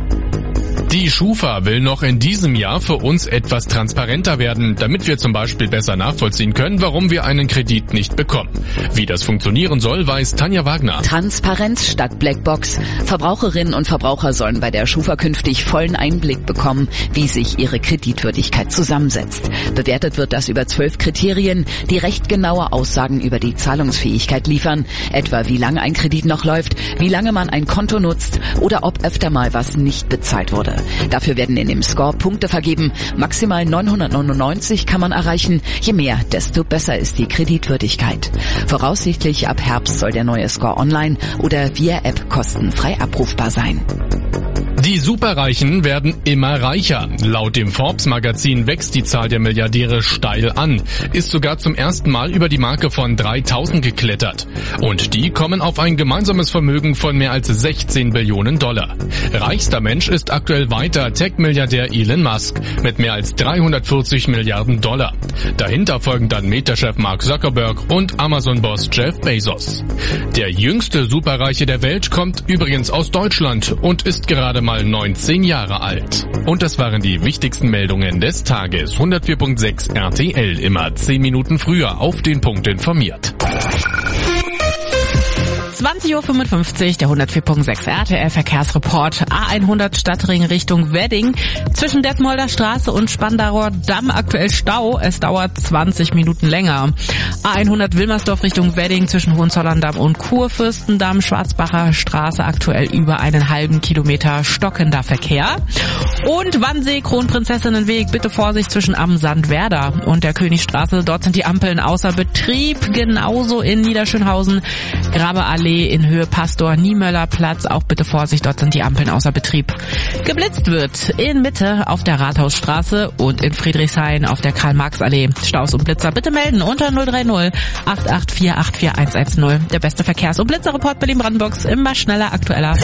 Die Schufa will noch in diesem Jahr für uns etwas transparenter werden, damit wir zum Beispiel besser nachvollziehen können, warum wir einen Kredit nicht bekommen. Wie das funktionieren soll, weiß Tanja Wagner. Transparenz statt Blackbox. Verbraucherinnen und Verbraucher sollen bei der Schufa künftig vollen Einblick bekommen, wie sich ihre Kreditwürdigkeit zusammensetzt. Bewertet wird das über zwölf Kriterien, die recht genaue Aussagen über die Zahlungsfähigkeit liefern, etwa wie lange ein Kredit noch läuft, wie lange man ein Konto nutzt oder ob öfter mal was nicht bezahlt wurde. Dafür werden in dem Score Punkte vergeben. Maximal neunhundertneunundneunzig kann man erreichen. Je mehr, desto besser ist die Kreditwürdigkeit. Voraussichtlich ab Herbst soll der neue Score online oder via App kostenfrei abrufbar sein. Die Superreichen werden immer reicher. Laut dem Forbes-Magazin wächst die Zahl der Milliardäre steil an, ist sogar zum ersten Mal über die Marke von dreitausend geklettert. Und die kommen auf ein gemeinsames Vermögen von mehr als sechzehn Billionen Dollar. Reichster Mensch ist aktuell weiter Tech-Milliardär Elon Musk mit mehr als dreihundertvierzig Milliarden Dollar. Dahinter folgen dann Meta-Chef Mark Zuckerberg und Amazon-Boss Jeff Bezos. Der jüngste Superreiche der Welt kommt übrigens aus Deutschland und ist gerade mal neunzehn Jahre alt. Und das waren die wichtigsten Meldungen des Tages. hundertvier Komma sechs R T L, immer zehn Minuten früher auf den Punkt informiert. zwanzig Uhr fünfundfünfzig, der hundertvier Komma sechs R T L Verkehrsreport. A hundert Stadtring Richtung Wedding. Zwischen Detmolder Straße und Spandauer Damm aktuell Stau. Es dauert zwanzig Minuten länger. A hundert Wilmersdorf Richtung Wedding zwischen Hohenzollern-Damm und Kurfürstendamm. Schwarzbacher Straße aktuell über einen halben Kilometer stockender Verkehr. Und Wannsee Kronprinzessinnenweg. Bitte Vorsicht zwischen Amsand-Werder und der Königstraße. Dort sind die Ampeln außer Betrieb. Genauso in Niederschönhausen. Grabeallee in Höhe Pastor Niemöller Platz. Auch bitte Vorsicht, dort sind die Ampeln außer Betrieb. Geblitzt wird in Mitte auf der Rathausstraße und in Friedrichshain auf der Karl-Marx-Allee. Staus und Blitzer bitte melden unter null drei null acht acht vier acht vier eins eins null. Der beste Verkehrs- und Blitzerreport Berlin-Brandenburgs. Immer schneller, aktueller.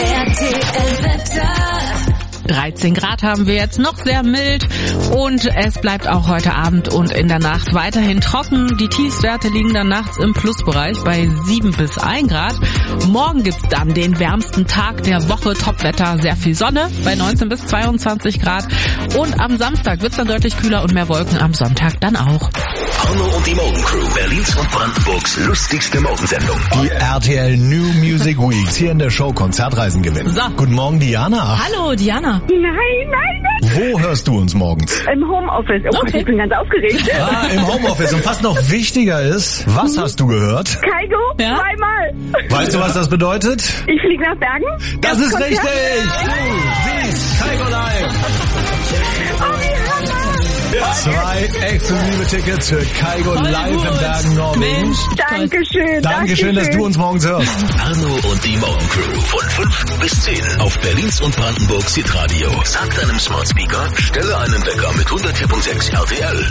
dreizehn Grad haben wir jetzt, noch sehr mild und es bleibt auch heute Abend und in der Nacht weiterhin trocken. Die Tiefstwerte liegen dann nachts im Plusbereich bei sieben bis ein Grad. Morgen gibt's dann den wärmsten Tag der Woche, Topwetter, sehr viel Sonne bei neunzehn bis zweiundzwanzig Grad und am Samstag wird's dann deutlich kühler und mehr Wolken, am Sonntag dann auch. Arno und die Morgencrew, Berlins und Brandenburgs lustigste Morgensendung. Die R T L New Music Weeks hier in der Show Konzertreisen gewinnen. So. Guten Morgen, Diana. Hallo, Diana. Nein, nein, nein. Wo hörst du uns morgens? Im Homeoffice. Oh, okay. Ich bin ganz aufgeregt. Ah, im Homeoffice. Und was noch wichtiger ist, was hast du gehört? Kaigo, ja? zweimal. Weißt du, was das bedeutet? Ich fliege nach Bergen. Das, das ist Konzert. Richtig. Du siehst Kaigo live. Oh, wie Hammer. Zwei exklusive Tickets für Kaigo live in Bergen, Norwegen. Dankeschön. Dankeschön, dass du uns morgens hörst. Arno und die Morgencrew von fünf bis zehn auf Berlins und Brandenburgs Hitradio. Sag deinem Smart Speaker, stelle einen Wecker mit hundertvier Komma sechs R T L.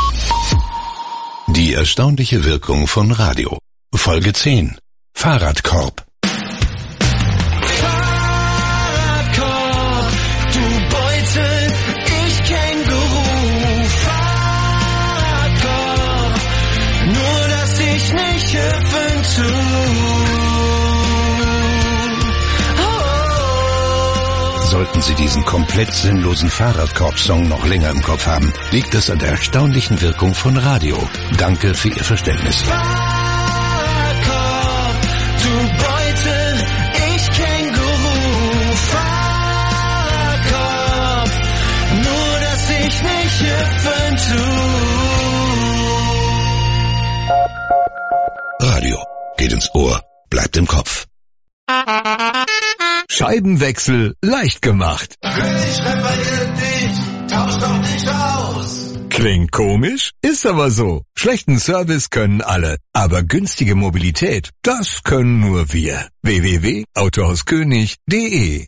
Die erstaunliche Wirkung von Radio. Folge zehn. Fahrradkorb. Fahrradkorb, Sollten Sie diesen komplett sinnlosen Fahrradkorb-Song noch länger im Kopf haben, liegt es an der erstaunlichen Wirkung von Radio. Danke für Ihr Verständnis. Fahrradkorb, du Beutel, ich Känguru. Fahrradkorb, nur dass ich nicht hüpfen tu. Radio geht ins Ohr, bleibt im Kopf. Scheibenwechsel leicht gemacht. Ich repariere dich, tausch doch nicht aus. Klingt komisch, ist aber so. Schlechten Service können alle, aber günstige Mobilität, das können nur wir. w w w punkt autohauskönig punkt d e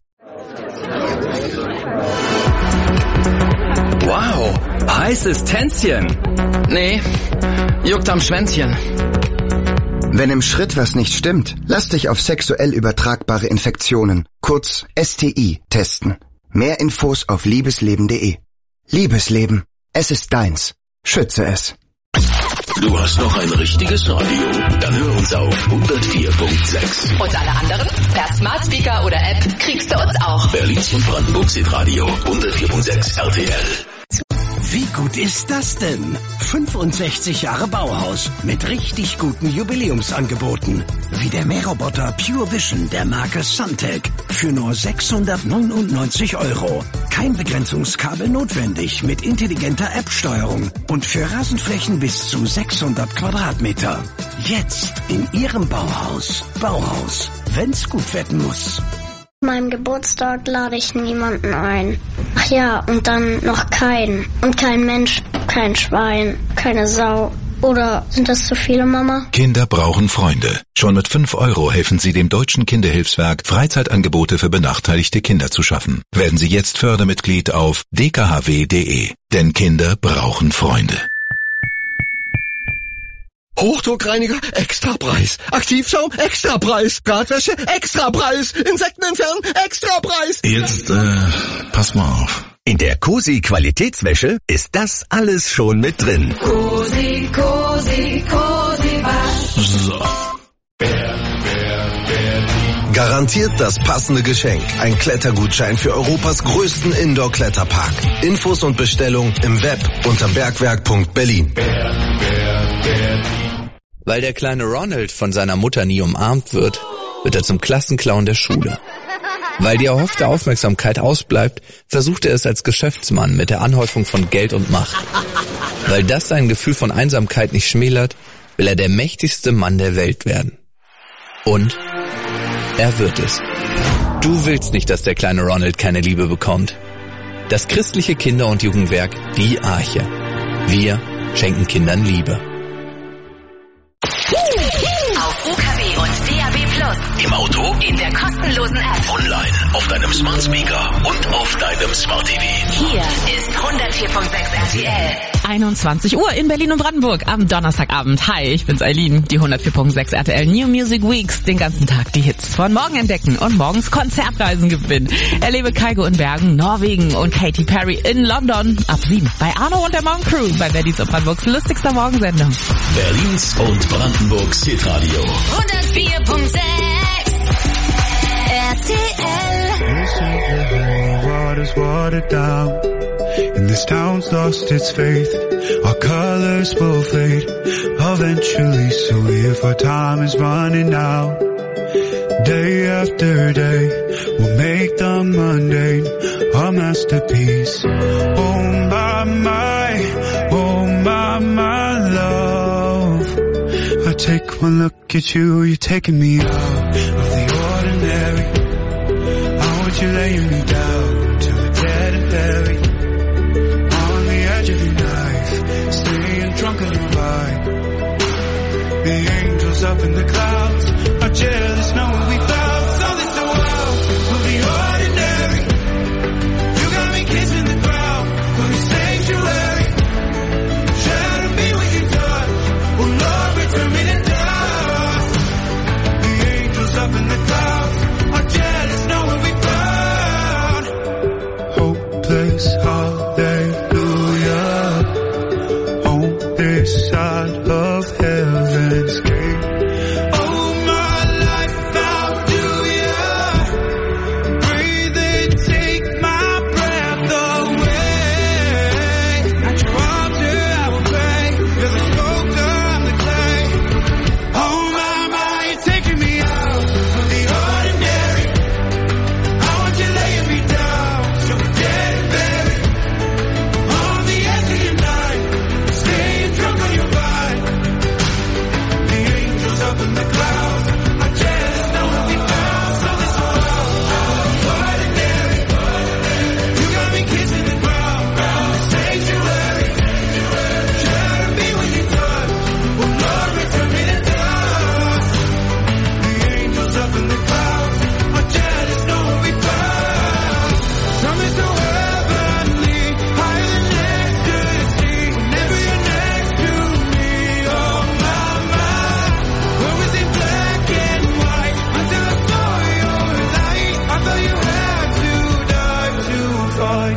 Wow, heißes Tänzchen. Nee, juckt am Schwänzchen. Wenn im Schritt was nicht stimmt, lass dich auf sexuell übertragbare Infektionen, kurz S T I, testen. Mehr Infos auf liebesleben punkt d e. Liebesleben, es ist deins. Schütze es. Du hast noch ein richtiges Radio? Dann hör uns auf hundertvier Punkt sechs. Und alle anderen? Per Smart Speaker oder App kriegst du uns auch. Berlins und Brandenburgs Hitradio hundertvier Punkt sechs R T L. Wie gut ist das denn? fünfundsechzig Jahre Bauhaus mit richtig guten Jubiläumsangeboten. Wie der Mähroboter Pure Vision der Marke Suntech für nur sechshundertneunundneunzig Euro. Kein Begrenzungskabel notwendig mit intelligenter App-Steuerung und für Rasenflächen bis zu sechshundert Quadratmeter. Jetzt in Ihrem Bauhaus. Bauhaus, wenn's gut werden muss. Meinem Geburtstag lade ich niemanden ein. Ach ja, und dann noch keinen. Und kein Mensch, kein Schwein, keine Sau. Oder sind das zu viele, Mama? Kinder brauchen Freunde. Schon mit fünf Euro helfen Sie dem Deutschen Kinderhilfswerk, Freizeitangebote für benachteiligte Kinder zu schaffen. Werden Sie jetzt Fördermitglied auf d k h w punkt d e. Denn Kinder brauchen Freunde. Hochdruckreiniger, Extrapreis. Aktivschaum, Extrapreis. Radwäsche, Extrapreis. Insekten entfernen, Extrapreis. Jetzt, äh, pass mal auf. In der Cosi Qualitätswäsche ist das alles schon mit drin. Cosi, Cosi, Cosi Wasch. So. Garantiert das passende Geschenk. Ein Klettergutschein für Europas größten Indoor-Kletterpark. Infos und Bestellung im Web unter bergwerk punkt berlin. Weil der kleine Ronald von seiner Mutter nie umarmt wird, wird er zum Klassenclown der Schule. Weil die erhoffte Aufmerksamkeit ausbleibt, versucht er es als Geschäftsmann mit der Anhäufung von Geld und Macht. Weil das sein Gefühl von Einsamkeit nicht schmälert, will er der mächtigste Mann der Welt werden. Und er wird es. Du willst nicht, dass der kleine Ronald keine Liebe bekommt. Das christliche Kinder- und Jugendwerk Die Arche. Wir schenken Kindern Liebe. Auf U K W und D A B Plus. Im Auto, in der kostenlosen App, online, auf deinem Smart Speaker und auf deinem Smart T V. Hier ist hundertvier Punkt sechs R T L. einundzwanzig Uhr in Berlin und Brandenburg am Donnerstagabend. Hi, ich bin's Eileen. Die hundertvier Punkt sechs R T L New Music Weeks. Den ganzen Tag die Hits von morgen entdecken und morgens Konzertreisen gewinnen. Erlebe Kygo in Bergen, Norwegen und Katy Perry in London. Ab sieben bei Arno und der Morgen Crew bei Berlins und Brandenburgs lustigster Morgensendung. Berlins und Brandenburgs Hitradio. hundertvier Punkt sechs R T L. Water's watered down, and this town's lost its faith. Our colors will fade eventually, so if our time is running out, day after day, we'll make the mundane a masterpiece. Oh my, my, oh my, my love. I take one look at you, you're taking me out of the ordinary. I want you laying me down to the dead and buried. On the edge of your knife, staying drunk on your vibe. The angels up in the clouds are jealous knowing we found something so wild for the ordinary. You got me kissing the ground for the sanctuary. Trying to be with you, touch. Oh Lord, return me to dust. The angels up in the clouds are jealous knowing we found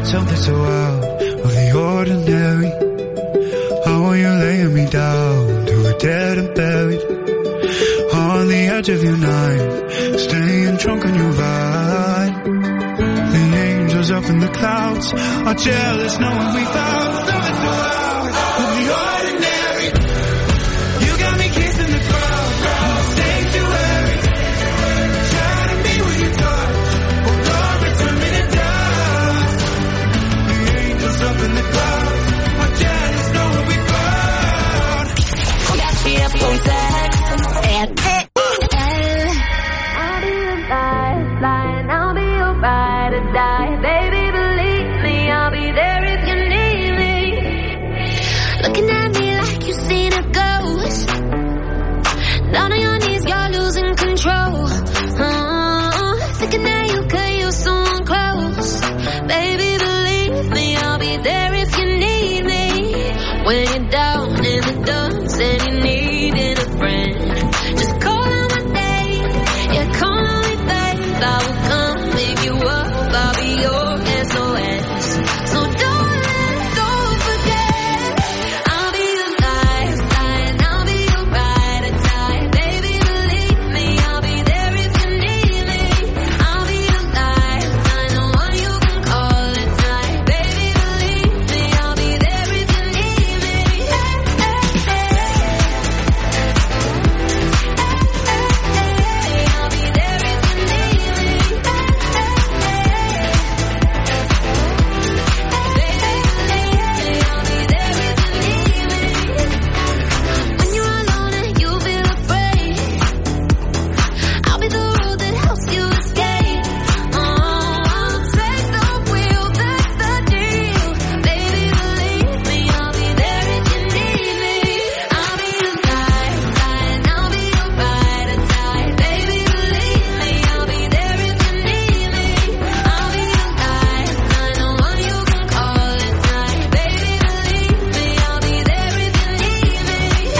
something so out of the ordinary. How are you laying me down to a dead and buried on the edge of your night, staying drunk on your vibe. The angels up in the clouds are jealous knowing we found something so out of the ordinary. You got me kissing the crowd, sanctuary, trying to be with you touch, oh Lord, return me to dust. The angels up in the clouds are jealous knowing we found. vier Punkt sechs R T L. I'll be your lifeline, I'll be your ride or die. Baby, believe me, I'll be there if you need me. Looking at me like you seen a ghost. Down on your knees, you're losing control. Uh, thinking that you could use someone close. Baby, believe me, I'll be there if you need me. When you're down in the dumps and you needing a friend, just call on my name. Yeah, call on me, babe. I will come pick you up. I'll be your S O S. So darling, don't forget, I'll be your lifeline, I'll be your ride or die. Baby, believe me, I'll be there if you need me. I'll be your lifeline, the one you can call at night. Baby, believe me, I'll be there if you need me. Hey, hey, hey. I'll be there if you need me. When you're alone and you feel afraid, I'll be the road that helps you escape. Oh, I'll take the wheel, that's the deal. Baby, believe me, I'll be there if you need me. I'll be your lifeline, I'll be your ride or die. Baby, believe me, I'll be there if you need me. I'll be your lifeline, the one you can call at night. Baby, believe me, I'll be there if you need me.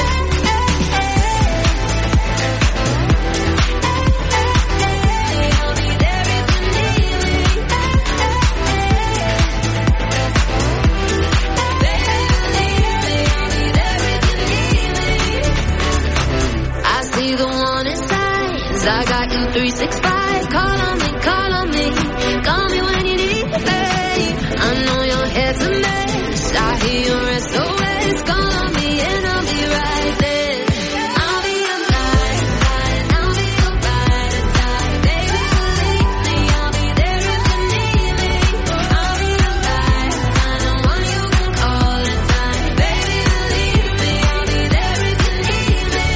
I see the warning signs. I got you three six five. Call on me, call on me. Call me when you need me. I know your head's a mess. I hear your S O S. Call on me and I'll be right there. I'll be your lifeline, I'll be your ride or die. Baby, believe me, I'll be there if you need me. I'll be your lifeline, the one you can call at night. Baby, believe me, I'll be there if you need me.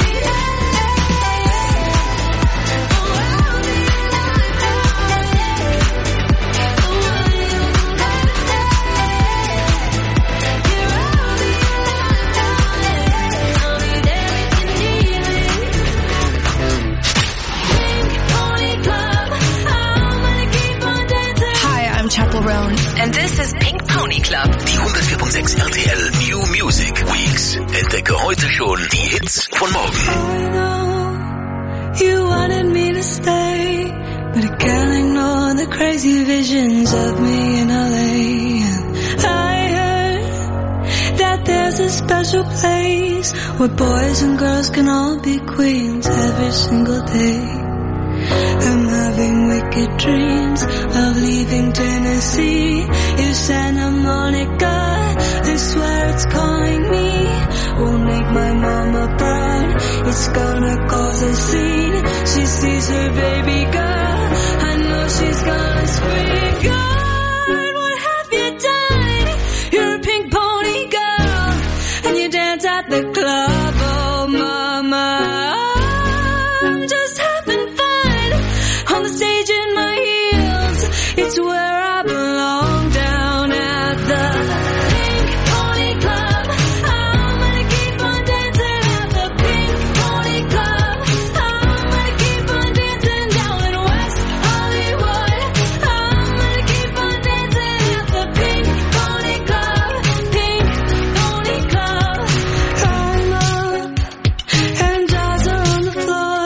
Hi, I'm Chapel Roan, and this is Pink Pony Club. Die hundertvier Punkt sechs R T L New Music Weeks. Entdecke heute schon die Hits von morgen. You wanted me to stay, but I can't ignore the crazy visions of me in L A. I heard that there's a special place where boys and girls can all be queens every single day. I'm having wicked dreams of leaving Tennessee. If Santa Monica, I swear it's calling me. Won't make my mama proud, it's gonna cause a scene. She sees her baby girl, I know she's gonna scream. God, what have you done? You're a pink pony girl, and you dance at the club. Oh mama, I'm just having fun on the stage in my heels. It's